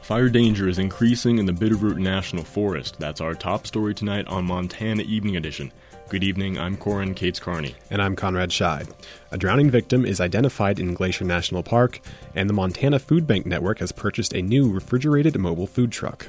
Fire danger is increasing in the Bitterroot National Forest. That's our top story tonight on Montana Evening Edition. Good evening, I'm Corin Cates Carney. And I'm Conrad Scheid. A drowning victim is identified in Glacier National Park, and the Montana Food Bank Network has purchased a new refrigerated mobile food truck.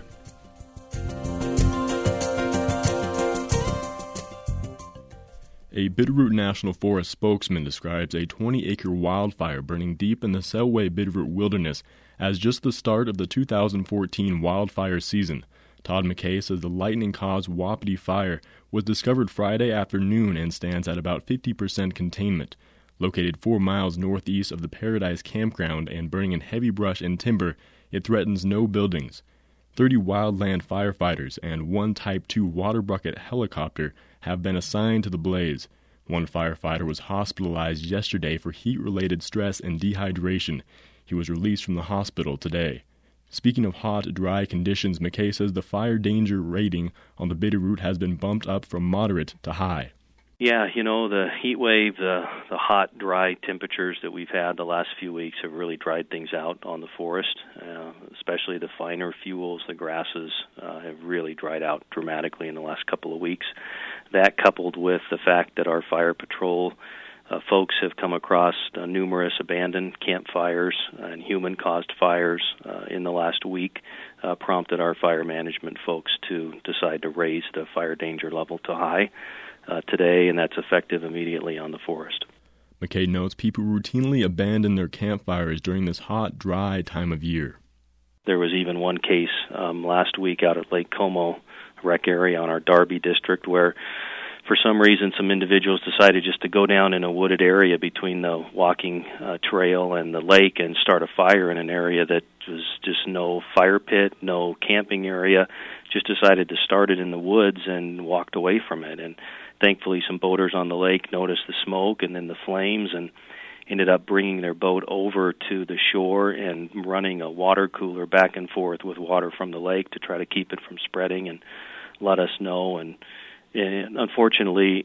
A Bitterroot National Forest spokesman describes a 20-acre wildfire burning deep in the Selway Bitterroot Wilderness as just the start of the 2014 wildfire season. Todd McKay says the lightning-caused Wapiti fire was discovered Friday afternoon and stands at about 50% containment. Located 4 miles northeast of the Paradise Campground and burning in heavy brush and timber, it threatens no buildings. 30 wildland firefighters and 1 Type 2 water bucket helicopter have been assigned to the blaze. 1 firefighter was hospitalized yesterday for heat-related stress and dehydration. He was released from the hospital today. Speaking of hot, dry conditions, McKay says the fire danger rating on the Bitterroot has been bumped up from moderate to high. Yeah, the heat wave, the hot, dry temperatures that we've had the last few weeks have really dried things out on the forest, especially the finer fuels, the grasses have really dried out dramatically in the last couple of weeks. That coupled with the fact that our fire patrol folks have come across numerous abandoned campfires and human-caused fires in the last week prompted our fire management folks to decide to raise the fire danger level to high today, and that's effective immediately on the forest. McKay notes people routinely abandon their campfires during this hot, dry time of year. There was even one case last week out at Lake Como rec area on our Darby district where for some reason some individuals decided just to go down in a wooded area between the walking trail and the lake and start a fire in an area that was just no fire pit, no camping area, just decided to start it in the woods and walked away from it. And thankfully some boaters on the lake noticed the smoke and then the flames and ended up bringing their boat over to the shore and running a water cooler back and forth with water from the lake to try to keep it from spreading and let us know. And unfortunately,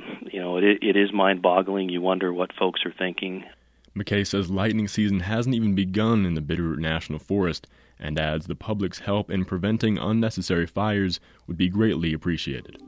it is mind-boggling. You wonder what folks are thinking. McKay says lightning season hasn't even begun in the Bitterroot National Forest and adds the public's help in preventing unnecessary fires would be greatly appreciated.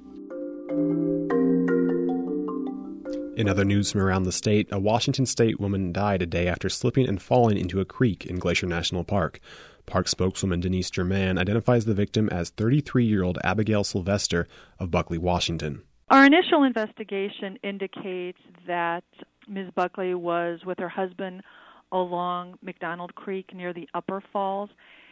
In other news from around the state, a Washington state woman died a day after slipping and falling into a creek in Glacier National Park. Park spokeswoman Denise Germain identifies the victim as 33-year-old Abigail Sylvester of Buckley, Washington. Our initial investigation indicates that Ms. Buckley was with her husband along McDonald Creek near the Upper Falls,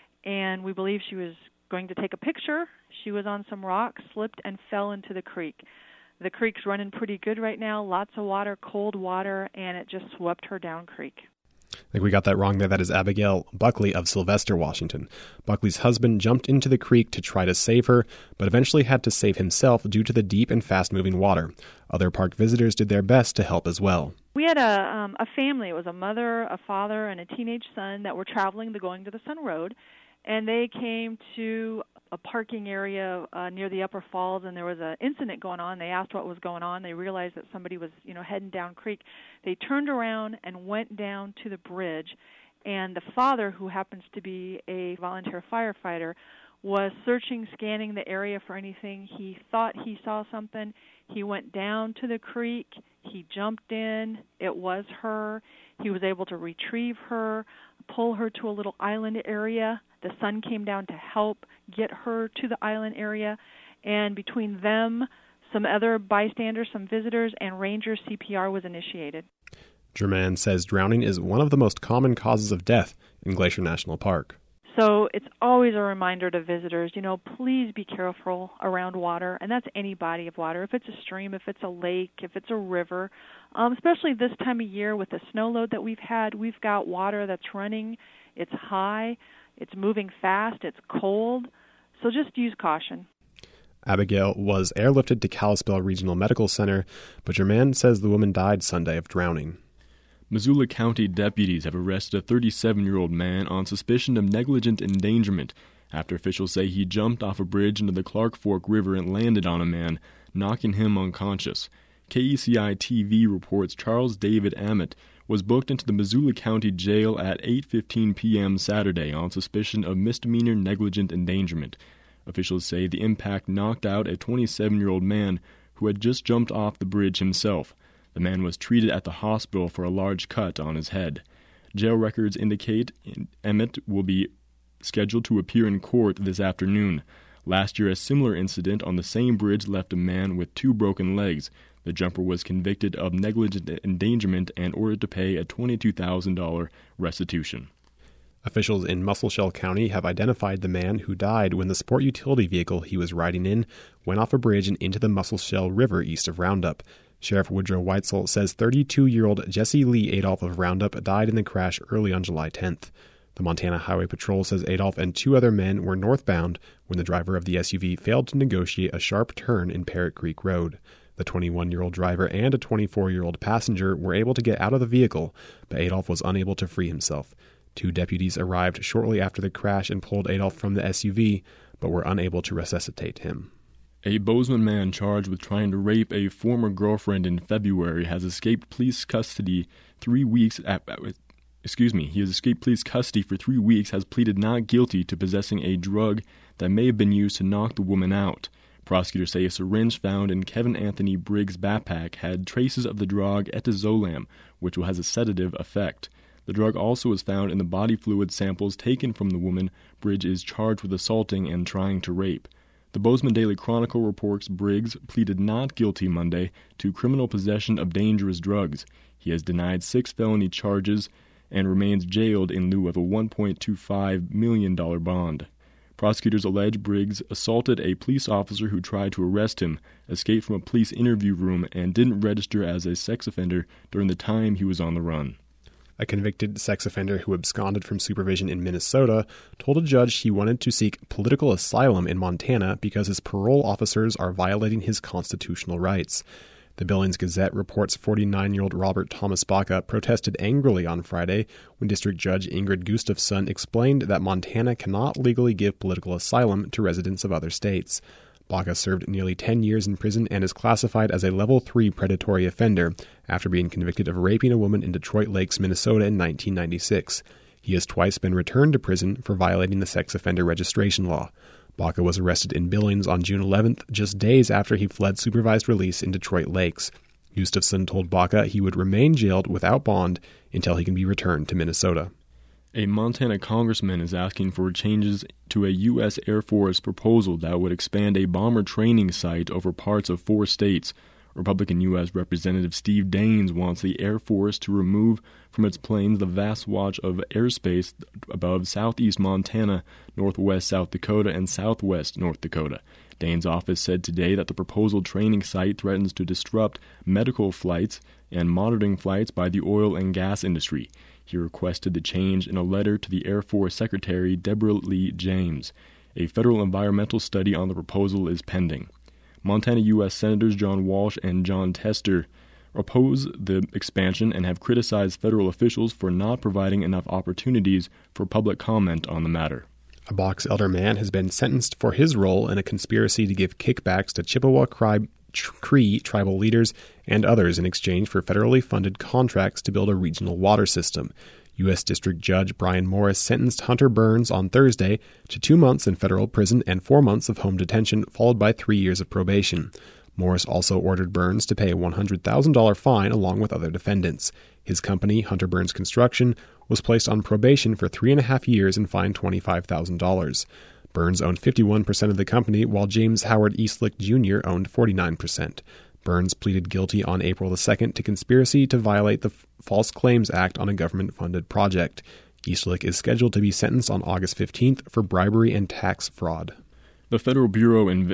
and we believe she was going to take a picture. She was on some rocks, slipped, and fell into the creek. The creek's running pretty good right now, lots of water, cold water, and it just swept her down creek. I think we got that wrong there. That is Abigail Buckley of Sylvester, Washington. Buckley's husband jumped into the creek to try to save her, but eventually had to save himself due to the deep and fast-moving water. Other park visitors did their best to help as well. We had a family. It was a mother, a father, and a teenage son that were traveling going to the Sun Road, and they came to a parking area near the Upper Falls, and there was an incident going on. They asked what was going on. They realized that somebody was, heading down creek. They turned around and went down to the bridge, and the father, who happens to be a volunteer firefighter, was searching, scanning the area for anything. He thought he saw something. He went down to the creek. He jumped in. It was her. He was able to retrieve her, pull her to a little island area. The son came down to help get her to the island area, and between them, some other bystanders, some visitors, and ranger CPR was initiated. Germain says drowning is one of the most common causes of death in Glacier National Park. So it's always a reminder to visitors, please be careful around water, and that's any body of water. If it's a stream, if it's a lake, if it's a river, especially this time of year with the snow load that we've had, we've got water that's running, it's high, it's moving fast, it's cold, so just use caution. Abigail was airlifted to Kalispell Regional Medical Center, but Germain says the woman died Sunday of drowning. Missoula County deputies have arrested a 37-year-old man on suspicion of negligent endangerment after officials say he jumped off a bridge into the Clark Fork River and landed on a man, knocking him unconscious. KECI-TV reports Charles David Ammett was booked into the Missoula County Jail at 8:15 p.m. Saturday on suspicion of misdemeanor negligent endangerment. Officials say the impact knocked out a 27-year-old man who had just jumped off the bridge himself. The man was treated at the hospital for a large cut on his head. Jail records indicate Emmett will be scheduled to appear in court this afternoon. Last year, a similar incident on the same bridge left a man with 2 broken legs. The jumper was convicted of negligent endangerment and ordered to pay a $22,000 restitution. Officials in Musselshell County have identified the man who died when the sport utility vehicle he was riding in went off a bridge and into the Musselshell River east of Roundup. Sheriff Woodrow Weitzel says 32-year-old Jesse Lee Adolph of Roundup died in the crash early on July 10th. The Montana Highway Patrol says Adolph and 2 other men were northbound when the driver of the SUV failed to negotiate a sharp turn in Parrot Creek Road. The 21-year-old driver and a 24-year-old passenger were able to get out of the vehicle, but Adolph was unable to free himself. 2 deputies arrived shortly after the crash and pulled Adolph from the SUV, but were unable to resuscitate him. A Bozeman man charged with trying to rape a former girlfriend in February has escaped police custody 3 weeks he has escaped police custody for 3 weeks, has pleaded not guilty to possessing a drug that may have been used to knock the woman out. Prosecutors say a syringe found in Kevin Anthony Briggs' backpack had traces of the drug etazolam, which has a sedative effect. The drug also was found in the body fluid samples taken from the woman Briggs is charged with assaulting and trying to rape. The Bozeman Daily Chronicle reports Briggs pleaded not guilty Monday to criminal possession of dangerous drugs. He has denied 6 felony charges and remains jailed in lieu of a $1.25 million bond. Prosecutors allege Briggs assaulted a police officer who tried to arrest him, escaped from a police interview room, and didn't register as a sex offender during the time he was on the run. A convicted sex offender who absconded from supervision in Minnesota told a judge he wanted to seek political asylum in Montana because his parole officers are violating his constitutional rights. The Billings Gazette reports 49-year-old Robert Thomas Baca protested angrily on Friday when District Judge Ingrid Gustafson explained that Montana cannot legally give political asylum to residents of other states. Baca served nearly 10 years in prison and is classified as a Level 3 predatory offender after being convicted of raping a woman in Detroit Lakes, Minnesota in 1996. He has twice been returned to prison for violating the sex offender registration law. Baca was arrested in Billings on June 11th, just days after he fled supervised release in Detroit Lakes. Gustafson told Baca he would remain jailed without bond until he can be returned to Minnesota. A Montana congressman is asking for changes to a U.S. Air Force proposal that would expand a bomber training site over parts of 4 states. Republican U.S. Representative Steve Daines wants the Air Force to remove from its planes the vast swatch of airspace above southeast Montana, northwest South Dakota, and southwest North Dakota. Daines' office said today that the proposed training site threatens to disrupt medical flights and monitoring flights by the oil and gas industry. He requested the change in a letter to the Air Force Secretary Deborah Lee James. A federal environmental study on the proposal is pending. Montana U.S. Senators John Walsh and John Tester oppose the expansion and have criticized federal officials for not providing enough opportunities for public comment on the matter. A Box Elder man has been sentenced for his role in a conspiracy to give kickbacks to Chippewa Cree tribal leaders and others in exchange for federally funded contracts to build a regional water system. U.S. District Judge Brian Morris sentenced Hunter Burns on Thursday to 2 months in federal prison and 4 months of home detention, followed by 3 years of probation. Morris also ordered Burns to pay a $100,000 fine along with other defendants. His company, Hunter Burns Construction, was placed on probation for 3.5 years and fined $25,000. Burns owned 51% of the company, while James Howard Eastlick Jr. owned 49%. Burns pleaded guilty on April 2nd to conspiracy to violate the False Claims Act on a government-funded project. Eastlick is scheduled to be sentenced on August 15th for bribery and tax fraud. The Federal Bureau of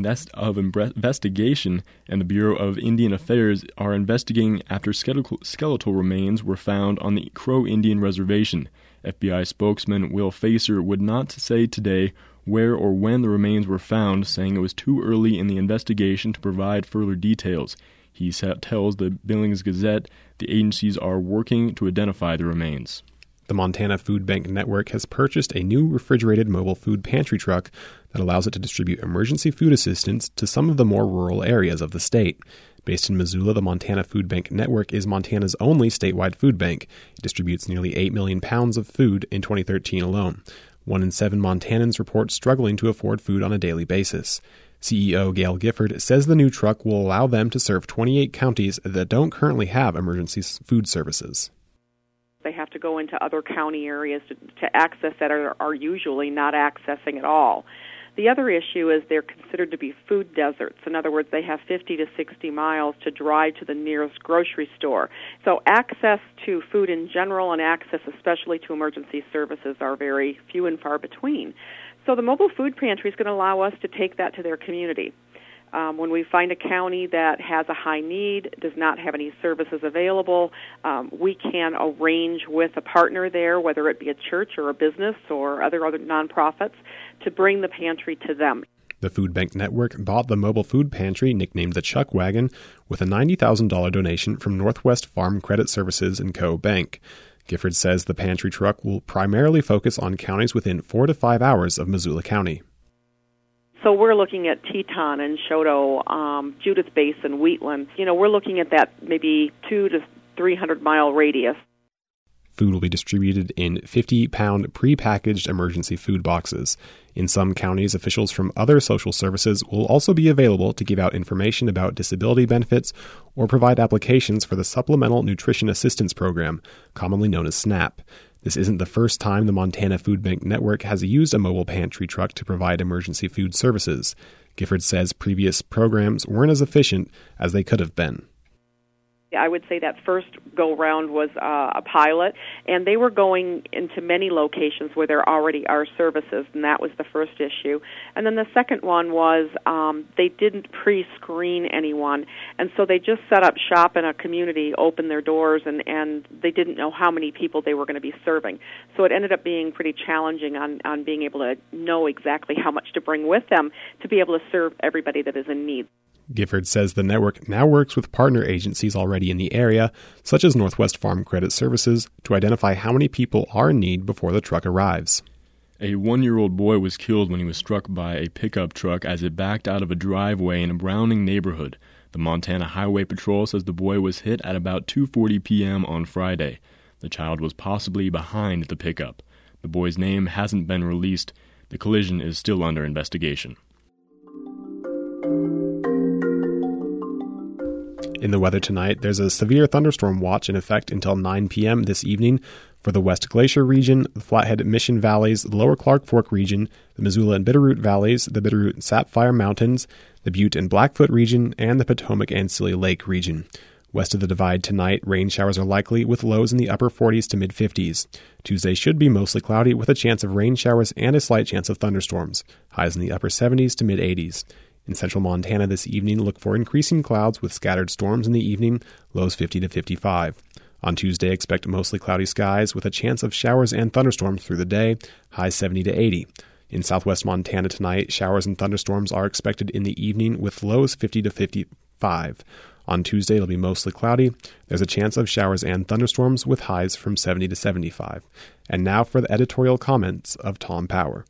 Investigation and the Bureau of Indian Affairs are investigating after skeletal remains were found on the Crow Indian Reservation. FBI spokesman Will Facer would not say today where or when the remains were found, saying it was too early in the investigation to provide further details. He tells the Billings Gazette the agencies are working to identify the remains. The Montana Food Bank Network has purchased a new refrigerated mobile food pantry truck that allows it to distribute emergency food assistance to some of the more rural areas of the state. Based in Missoula, the Montana Food Bank Network is Montana's only statewide food bank. It distributes nearly 8 million pounds of food in 2013 alone. 1 in 7 Montanans report struggling to afford food on a daily basis. CEO Gail Gifford says the new truck will allow them to serve 28 counties that don't currently have emergency food services. They have to go into other county areas to access that are usually not accessing at all. The other issue is they're considered to be food deserts. In other words, they have 50 to 60 miles to drive to the nearest grocery store. So access to food in general and access especially to emergency services are very few and far between. So the mobile food pantry is going to allow us to take that to their community. When we find a county that has a high need, does not have any services available, we can arrange with a partner there, whether it be a church or a business or other nonprofits, to bring the pantry to them. The Food Bank Network bought the mobile food pantry, nicknamed the Chuck Wagon, with a $90,000 donation from Northwest Farm Credit Services & Co. Bank. Gifford says the pantry truck will primarily focus on counties within 4 to 5 hours of Missoula County. So we're looking at Teton and Choteau, Judith Basin, Wheatland. We're looking at that maybe 200 to 300 mile radius. Food will be distributed in 50-pound prepackaged emergency food boxes. In some counties, officials from other social services will also be available to give out information about disability benefits or provide applications for the Supplemental Nutrition Assistance Program, commonly known as SNAP. This isn't the first time the Montana Food Bank Network has used a mobile pantry truck to provide emergency food services. Gifford says previous programs weren't as efficient as they could have been. I would say that first go-round was a pilot, and they were going into many locations where there already are services, and that was the first issue. And then the second one was they didn't pre-screen anyone, and so they just set up shop in a community, opened their doors, and they didn't know how many people they were going to be serving. So it ended up being pretty challenging on being able to know exactly how much to bring with them to be able to serve everybody that is in need. Gifford says the network now works with partner agencies already in the area, such as Northwest Farm Credit Services, to identify how many people are in need before the truck arrives. A 1-year-old boy was killed when he was struck by a pickup truck as it backed out of a driveway in a Browning neighborhood. The Montana Highway Patrol says the boy was hit at about 2:40 p.m. on Friday. The child was possibly behind the pickup. The boy's name hasn't been released. The collision is still under investigation. In the weather tonight, there's a severe thunderstorm watch in effect until 9 p.m. this evening for the West Glacier region, the Flathead Mission Valleys, the Lower Clark Fork region, the Missoula and Bitterroot Valleys, the Bitterroot and Sapphire Mountains, the Butte and Blackfoot region, and the Potomac and Scilly Lake region. West of the Divide tonight, rain showers are likely with lows in the upper 40s to mid-50s. Tuesday should be mostly cloudy with a chance of rain showers and a slight chance of thunderstorms. Highs in the upper 70s to mid-80s. In central Montana this evening, look for increasing clouds with scattered storms in the evening, lows 50 to 55. On Tuesday, expect mostly cloudy skies with a chance of showers and thunderstorms through the day, highs 70 to 80. In southwest Montana tonight, showers and thunderstorms are expected in the evening with lows 50 to 55. On Tuesday, it'll be mostly cloudy. There's a chance of showers and thunderstorms with highs from 70 to 75. And now for the editorial comments of Tom Power.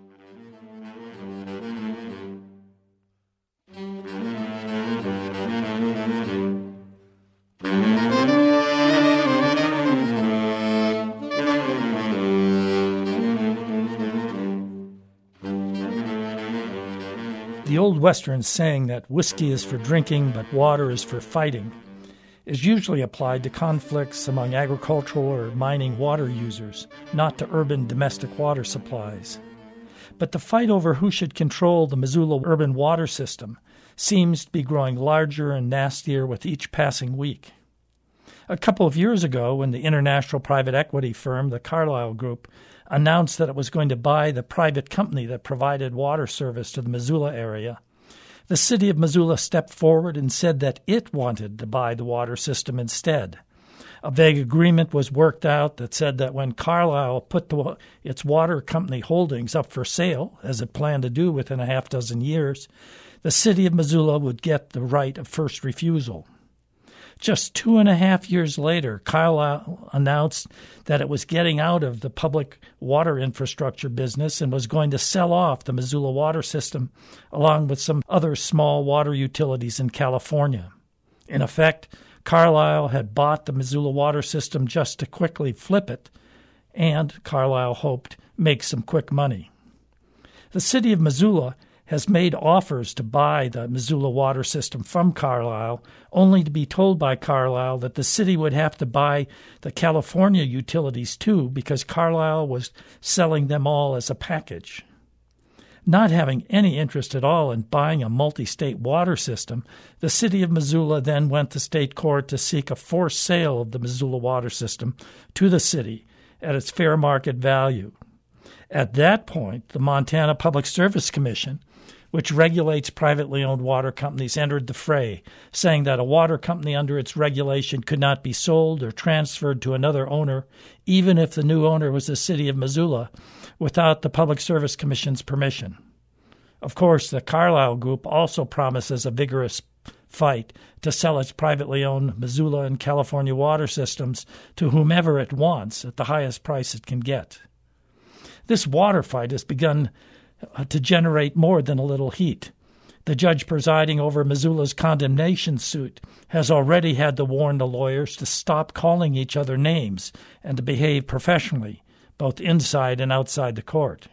The old Western saying that whiskey is for drinking but water is for fighting is usually applied to conflicts among agricultural or mining water users, not to urban domestic water supplies. But the fight over who should control the Missoula urban water system seems to be growing larger and nastier with each passing week. A couple of years ago, when the international private equity firm, the Carlyle Group, announced that it was going to buy the private company that provided water service to the Missoula area, the city of Missoula stepped forward and said that it wanted to buy the water system instead. A vague agreement was worked out that said that when Carlyle put its water company holdings up for sale, as it planned to do within a half dozen years, the city of Missoula would get the right of first refusal. Just 2.5 years later, Carlyle announced that it was getting out of the public water infrastructure business and was going to sell off the Missoula water system along with some other small water utilities in California. In effect, Carlisle had bought the Missoula water system just to quickly flip it, and Carlisle hoped make some quick money. The city of Missoula has made offers to buy the Missoula water system from Carlisle, only to be told by Carlisle that the city would have to buy the California utilities too, because Carlisle was selling them all as a package. Not having any interest at all in buying a multi-state water system, the city of Missoula then went to state court to seek a forced sale of the Missoula water system to the city at its fair market value. At that point, the Montana Public Service Commission, which regulates privately owned water companies, entered the fray, saying that a water company under its regulation could not be sold or transferred to another owner, even if the new owner was the city of Missoula, without the Public Service Commission's permission. Of course, the Carlisle Group also promises a vigorous fight to sell its privately owned Missoula and California water systems to whomever it wants at the highest price it can get. This water fight has begun to generate more than a little heat. The judge presiding over Missoula's condemnation suit has already had to warn the lawyers to stop calling each other names and to behave professionally, both inside and outside the court.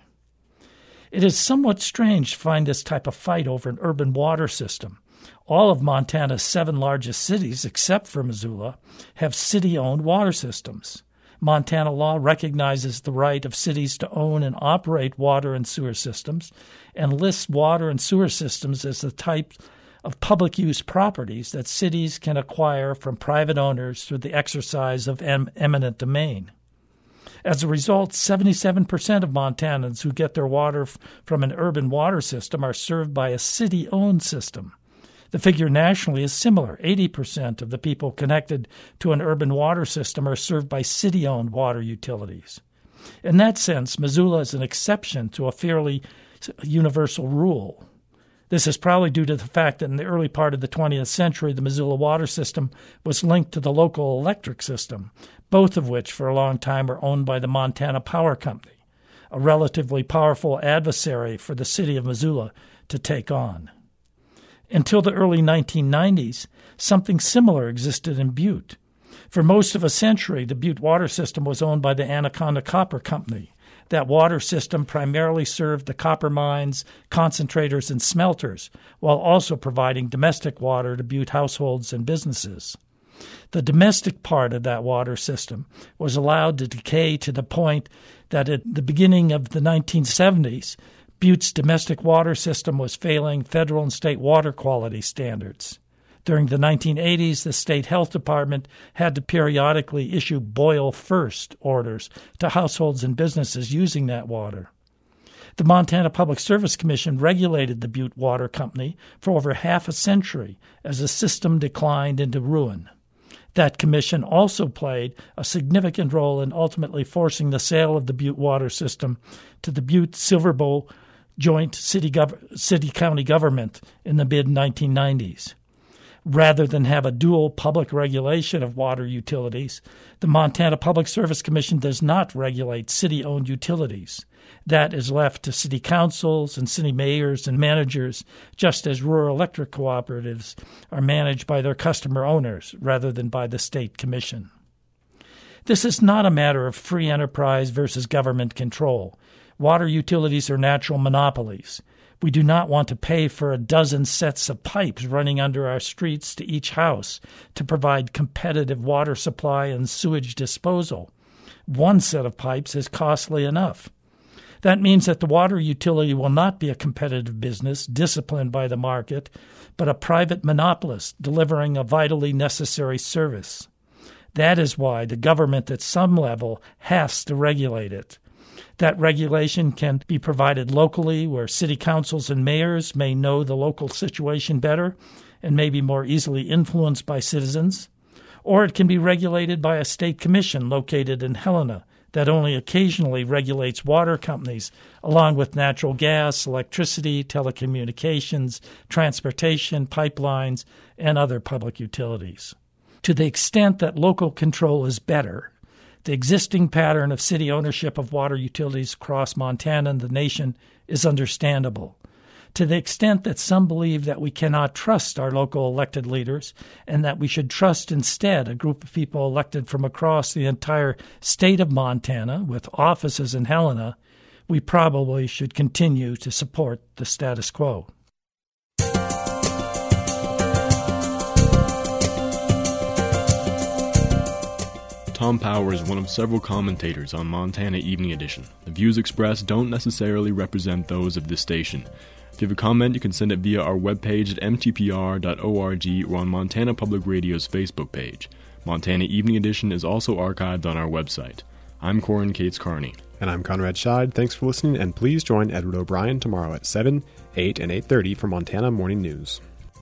It is somewhat strange to find this type of fight over an urban water system. All of Montana's 7 largest cities, except for Missoula, have city-owned water systems. Montana law recognizes the right of cities to own and operate water and sewer systems and lists water and sewer systems as the type of public use properties that cities can acquire from private owners through the exercise of eminent domain. As a result, 77% of Montanans who get their water from an urban water system are served by a city-owned system. The figure nationally is similar. 80% of the people connected to an urban water system are served by city-owned water utilities. In that sense, Missoula is an exception to a fairly universal rule. This is probably due to the fact that in the early part of the 20th century, the Missoula water system was linked to the local electric system, both of which for a long time were owned by the Montana Power Company, a relatively powerful adversary for the city of Missoula to take on. Until the early 1990s, something similar existed in Butte. For most of a century, the Butte water system was owned by the Anaconda Copper Company. That water system primarily served the copper mines, concentrators, and smelters, while also providing domestic water to Butte households and businesses. The domestic part of that water system was allowed to decay to the point that at the beginning of the 1970s, Butte's domestic water system was failing federal and state water quality standards. During the 1980s, the state health department had to periodically issue boil first orders to households and businesses using that water. The Montana Public Service Commission regulated the Butte Water Company for over half a century as the system declined into ruin. That commission also played a significant role in ultimately forcing the sale of the Butte water system to the Butte Silver Bow joint city-county government in the mid-1990s. Rather than have a dual public regulation of water utilities, the Montana Public Service Commission does not regulate city-owned utilities. That is left to city councils and city mayors and managers, just as rural electric cooperatives are managed by their customer owners rather than by the state commission. This is not a matter of free enterprise versus government control. Water utilities are natural monopolies. We do not want to pay for a dozen sets of pipes running under our streets to each house to provide competitive water supply and sewage disposal. One set of pipes is costly enough. That means that the water utility will not be a competitive business disciplined by the market, but a private monopolist delivering a vitally necessary service. That is why the government at some level has to regulate it. That regulation can be provided locally, where city councils and mayors may know the local situation better and may be more easily influenced by citizens. Or it can be regulated by a state commission located in Helena that only occasionally regulates water companies, along with natural gas, electricity, telecommunications, transportation, pipelines, and other public utilities. To the extent that local control is better, the existing pattern of city ownership of water utilities across Montana and the nation is understandable. To the extent that some believe that we cannot trust our local elected leaders and that we should trust instead a group of people elected from across the entire state of Montana with offices in Helena, we probably should continue to support the status quo. Tom Power is one of several commentators on Montana Evening Edition. The views expressed don't necessarily represent those of this station. If you have a comment, you can send it via our webpage at mtpr.org or on Montana Public Radio's Facebook page. Montana Evening Edition is also archived on our website. I'm Corin Cates Carney. And I'm Conrad Scheid. Thanks for listening, and please join Edward O'Brien tomorrow at 7, 8, and 8:30 for Montana Morning News.